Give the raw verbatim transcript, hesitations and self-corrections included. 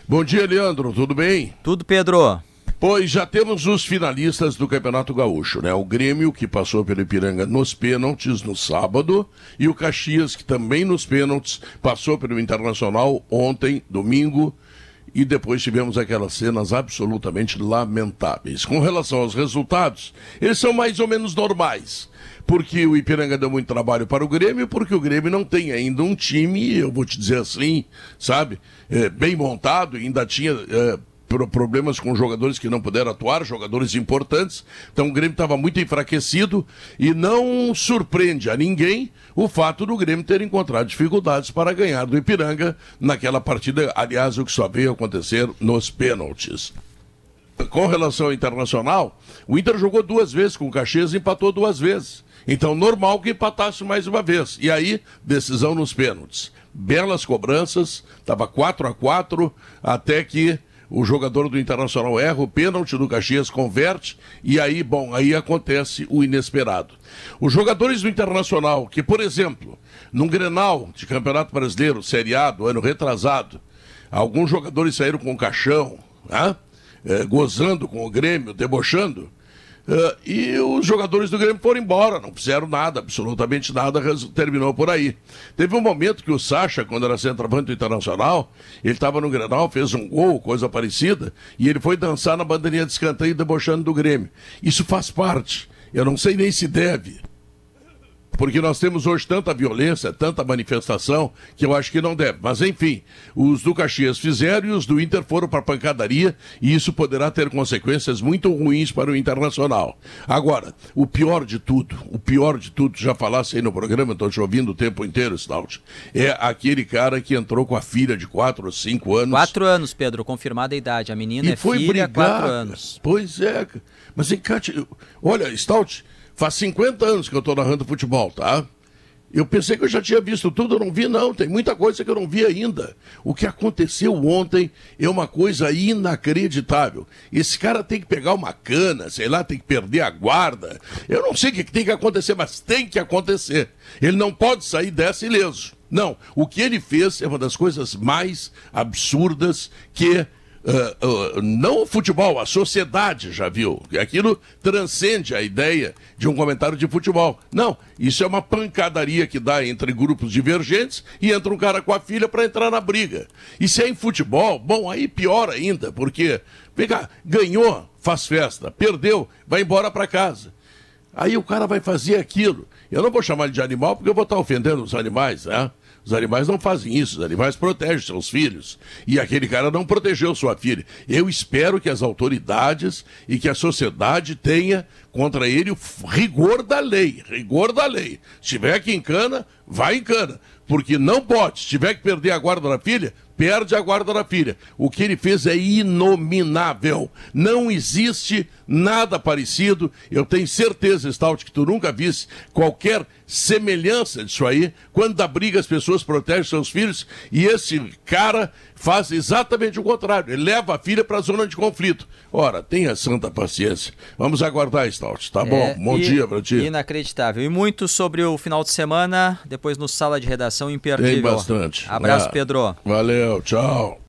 Bom dia, Leandro, tudo bem? Tudo, Pedro. Pois já temos os finalistas do Campeonato Gaúcho, né? O Grêmio, que passou pelo Ipiranga nos pênaltis no sábado, e o Caxias, que também nos pênaltis passou pelo Internacional ontem, domingo, e depois tivemos aquelas cenas absolutamente lamentáveis. Com relação aos resultados, eles são mais ou menos normais, porque o Ipiranga deu muito trabalho para o Grêmio, porque o Grêmio não tem ainda um time, eu vou te dizer assim, sabe, é, bem montado, ainda tinha é, problemas com jogadores que não puderam atuar, jogadores importantes, então o Grêmio estava muito enfraquecido e não surpreende a ninguém o fato do Grêmio ter encontrado dificuldades para ganhar do Ipiranga naquela partida, aliás, o que só veio acontecer nos pênaltis. Com relação ao Internacional, o Inter jogou duas vezes com o Caxias e empatou duas vezes. Então, normal que empatasse mais uma vez. E aí, decisão nos pênaltis. Belas cobranças, estava quatro a quatro, até que o jogador do Internacional erra, o pênalti do Caxias converte, e aí, bom, aí acontece o inesperado. Os jogadores do Internacional, que, por exemplo, num Grenal de Campeonato Brasileiro, Série A, do ano retrasado, alguns jogadores saíram com o caixão, né? É, gozando com o Grêmio, debochando, Uh, e os jogadores do Grêmio foram embora, não fizeram nada, absolutamente nada, terminou por aí. Teve um momento que o Sacha, quando era centroavante do Internacional, ele estava no Grenal, fez um gol, coisa parecida, e ele foi dançar na bandeirinha de escanteio debochando do Grêmio. Isso faz parte, eu não sei nem se deve, porque nós temos hoje tanta violência, tanta manifestação, que eu acho que não deve. Mas, enfim, os do Caxias fizeram e os do Inter foram para a pancadaria, e isso poderá ter consequências muito ruins para o Internacional. Agora, o pior de tudo, o pior de tudo, já falasse aí no programa, estou te ouvindo o tempo inteiro, Stout, é aquele cara que entrou com a filha de quatro ou cinco anos. Quatro anos, Pedro, confirmada a idade. A menina e é foi filha, brigar, quatro anos. Pois é, mas encate... Olha, Stout, faz cinquenta anos que eu estou narrando futebol, tá? Eu pensei que eu já tinha visto tudo, eu não vi não, tem muita coisa que eu não vi ainda. O que aconteceu ontem é uma coisa inacreditável. Esse cara tem que pegar uma cana, sei lá, tem que perder a guarda. Eu não sei o que tem que acontecer, mas tem que acontecer. Ele não pode sair dessa ileso. Não, o que ele fez é uma das coisas mais absurdas que... Uh, uh, não o futebol, a sociedade já viu. Aquilo transcende a ideia de um comentário de futebol. Não, isso é uma pancadaria que dá entre grupos divergentes e entra um cara com a filha para entrar na briga. E se é em futebol, bom, aí pior ainda, porque vem cá, ganhou, faz festa, perdeu, vai embora para casa. Aí o cara vai fazer aquilo. Eu não vou chamar ele de animal porque eu vou estar ofendendo os animais, né? Os animais não fazem isso, os animais protegem seus filhos. E aquele cara não protegeu sua filha. Eu espero que as autoridades e que a sociedade tenha contra ele o rigor da lei. Rigor da lei. Se tiver que encana, vai encana. Porque não pode. Se tiver que perder a guarda da filha, perde a guarda da filha. O que ele fez é inominável. Não existe nada parecido. Eu tenho certeza, Stout, que tu nunca visse qualquer semelhança disso aí. Quando dá briga, as pessoas protegem seus filhos. E esse cara faz exatamente o contrário. Ele leva a filha para a zona de conflito. Ora, tenha santa paciência. Vamos aguardar, Stout. Tá bom? É, bom e, dia para ti. Inacreditável. E muito sobre o final de semana, depois no Sala de Redação imperdível. Tem bastante. Abraço, é. Pedro. Valeu, tchau.